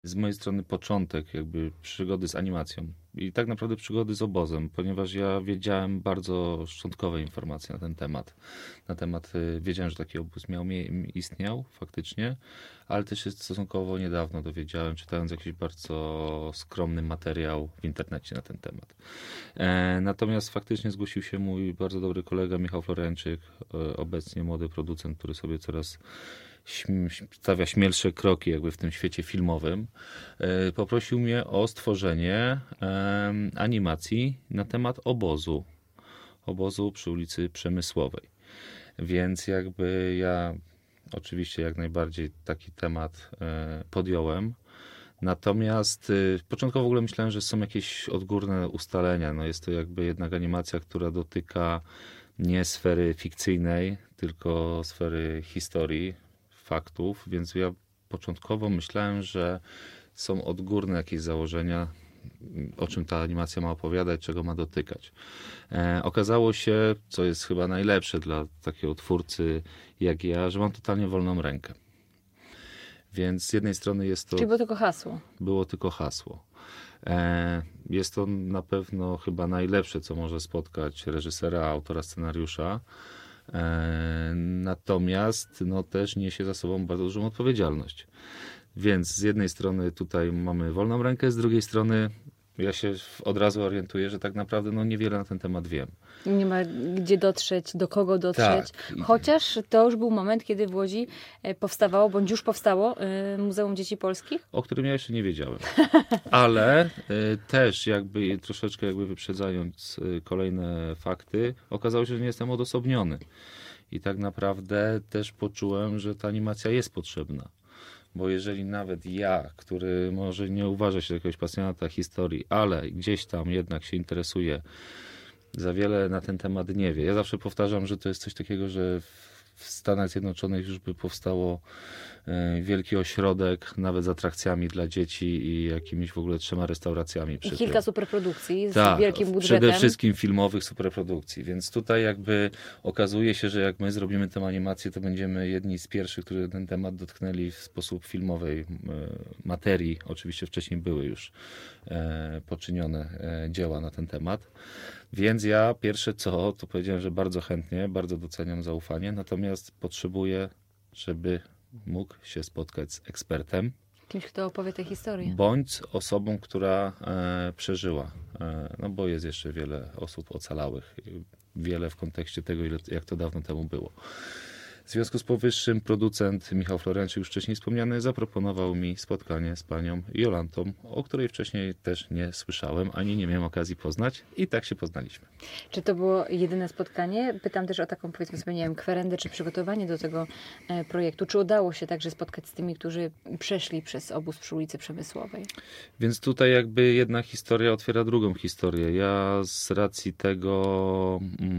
Z mojej strony początek jakby przygody z animacją i tak naprawdę przygody z obozem, ponieważ ja wiedziałem bardzo szczątkowe informacje na ten temat. Wiedziałem, że taki obóz istniał faktycznie, ale też się stosunkowo niedawno dowiedziałem, czytając jakiś bardzo skromny materiał w internecie na ten temat. Natomiast faktycznie zgłosił się mój bardzo dobry kolega Michał Floręczyk, obecnie młody producent, który sobie coraz stawia śmielsze kroki jakby w tym świecie filmowym. Poprosił mnie o stworzenie animacji na temat obozu przy ulicy Przemysłowej. Więc jakby ja oczywiście jak najbardziej taki temat podjąłem. Natomiast początkowo w ogóle myślałem, że są jakieś odgórne ustalenia. No jest to jakby jednak animacja, która dotyka nie sfery fikcyjnej, tylko sfery historii, faktów, więc ja początkowo myślałem, że są odgórne jakieś założenia, o czym ta animacja ma opowiadać, czego ma dotykać. Okazało się, co jest chyba najlepsze dla takiego twórcy jak ja, że mam totalnie wolną rękę. Więc z jednej strony jest to... Czyli było tylko hasło. Było tylko hasło. Jest to na pewno chyba najlepsze, co może spotkać reżysera, autora scenariusza. Natomiast no, też niesie za sobą bardzo dużą odpowiedzialność. Więc z jednej strony tutaj mamy wolną rękę, z drugiej strony ja się od razu orientuję, że tak naprawdę no, niewiele na ten temat wiem. Nie ma gdzie dotrzeć, do kogo dotrzeć. Tak. Chociaż to już był moment, kiedy w Łodzi powstawało, bądź już powstało Muzeum Dzieci Polskich. O którym ja jeszcze nie wiedziałem. Ale też jakby troszeczkę jakby wyprzedzając kolejne fakty, okazało się, że nie jestem odosobniony. I tak naprawdę też poczułem, że ta animacja jest potrzebna. Bo jeżeli nawet ja, który może nie uważa się za jakiegoś pasjonata historii, ale gdzieś tam jednak się interesuje, za wiele na ten temat nie wie. Ja zawsze powtarzam, że to jest coś takiego, że w Stanach Zjednoczonych już by powstało wielki ośrodek, nawet z atrakcjami dla dzieci i jakimiś w ogóle 3 restauracjami. I kilka superprodukcji z Tak, wielkim budżetem. przede wszystkim filmowych superprodukcji. Więc tutaj jakby okazuje się, że jak my zrobimy tę animację, to będziemy jedni z pierwszych, którzy ten temat dotknęli w sposób filmowej materii. Oczywiście wcześniej były już poczynione dzieła na ten temat. Więc ja pierwsze co, to powiedziałem, że bardzo chętnie, bardzo doceniam zaufanie, natomiast potrzebuję, żeby mógł się spotkać z ekspertem. Kimś, kto opowie tę historię. Bądź z osobą, która przeżyła. No bo jest jeszcze wiele osób ocalałych. Wiele w kontekście tego, jak to dawno temu było. W związku z powyższym producent Michał Floręczyk, już wcześniej wspomniany, zaproponował mi spotkanie z panią Jolantą, o której wcześniej też nie słyszałem, ani nie miałem okazji poznać i tak się poznaliśmy. Czy to było jedyne spotkanie? Pytam też o taką, powiedzmy sobie, nie wiem, kwerendę czy przygotowanie do tego projektu. Czy udało się także spotkać z tymi, którzy przeszli przez obóz przy ulicy Przemysłowej? Więc tutaj jakby jedna historia otwiera drugą historię. Ja z racji tego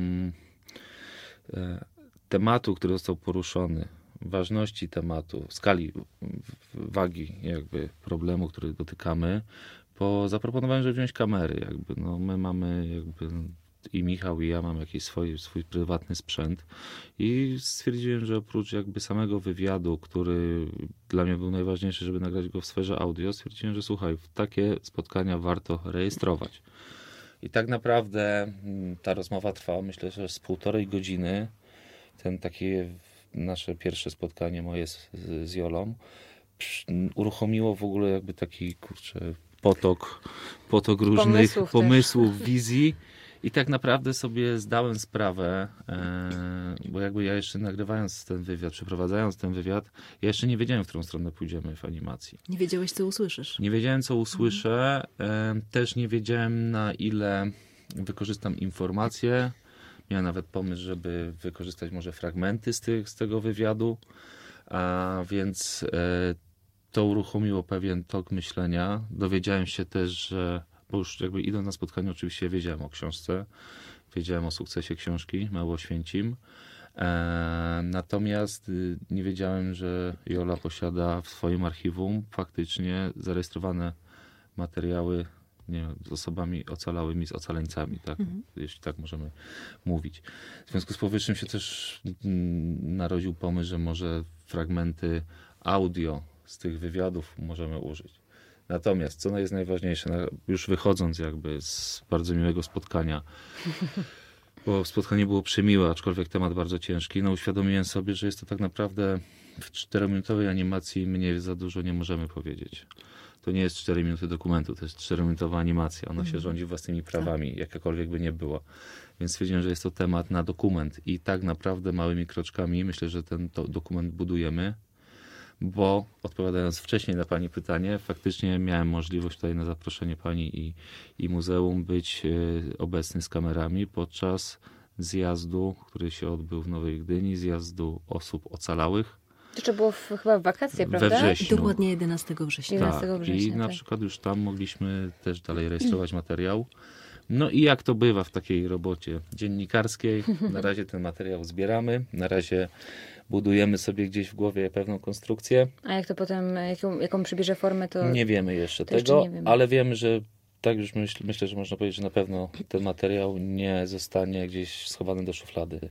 tematu, który został poruszony, ważności tematu, skali wagi jakby problemu, który dotykamy, zaproponowałem, żeby wziąć kamery. Jakby. No, my mamy jakby i Michał i ja mamy jakiś swój prywatny sprzęt i stwierdziłem, że oprócz jakby samego wywiadu, który dla mnie był najważniejszy, żeby nagrać go w sferze audio, stwierdziłem, że słuchaj, takie spotkania warto rejestrować. I tak naprawdę ta rozmowa trwała, myślę, że z 1,5 godziny. Takie nasze pierwsze spotkanie moje z Jolą uruchomiło w ogóle jakby taki potok różnych pomysłów, wizji i tak naprawdę sobie zdałem sprawę, bo jakby ja jeszcze nagrywając ten wywiad, przeprowadzając ten wywiad, ja jeszcze nie wiedziałem, w którą stronę pójdziemy w animacji. Nie wiedziałeś, co usłyszysz. Nie wiedziałem, co usłyszę, też nie wiedziałem, na ile wykorzystam informacje. Miałem nawet pomysł, żeby wykorzystać może fragmenty z tego wywiadu, a więc to uruchomiło pewien tok myślenia. Dowiedziałem się też, że, bo już jakby idąc na spotkanie oczywiście wiedziałem o książce, wiedziałem o sukcesie książki Mały Oświęcim, natomiast nie wiedziałem, że Jola posiada w swoim archiwum faktycznie zarejestrowane materiały, nie wiem, z osobami ocalałymi, z ocaleńcami, tak? Jeśli tak możemy mówić. W związku z powyższym się też narodził pomysł, że może fragmenty audio z tych wywiadów możemy użyć. Natomiast, co jest najważniejsze, już wychodząc jakby z bardzo miłego spotkania, bo spotkanie było przemiłe, aczkolwiek temat bardzo ciężki, uświadomiłem sobie, że jest to tak naprawdę w 4-minutowej animacji my za dużo nie możemy powiedzieć. To nie jest 4 minuty dokumentu, to jest 4-minutowa animacja. Ona się rządzi własnymi prawami, jakakolwiek by nie była. Więc stwierdziłem, że jest to temat na dokument i tak naprawdę małymi kroczkami myślę, że ten dokument budujemy, bo odpowiadając wcześniej na pani pytanie, faktycznie miałem możliwość tutaj na zaproszenie pani i muzeum być obecny z kamerami podczas zjazdu, który się odbył w Nowej Gdyni, zjazdu osób ocalałych. To było chyba w wakacje, prawda? We wrześniu. Dokładnie 11 września. 11 września, I na tak. przykład już tam mogliśmy też dalej rejestrować materiał. No i jak to bywa w takiej robocie dziennikarskiej, na razie ten materiał zbieramy, na razie budujemy sobie gdzieś w głowie pewną konstrukcję. A jak to potem, jaką przybierze formę, to... Nie wiemy jeszcze to jeszcze tego, nie wiemy. ale wiemy, że tak już myślę, że można powiedzieć, że na pewno ten materiał nie zostanie gdzieś schowany do szuflady.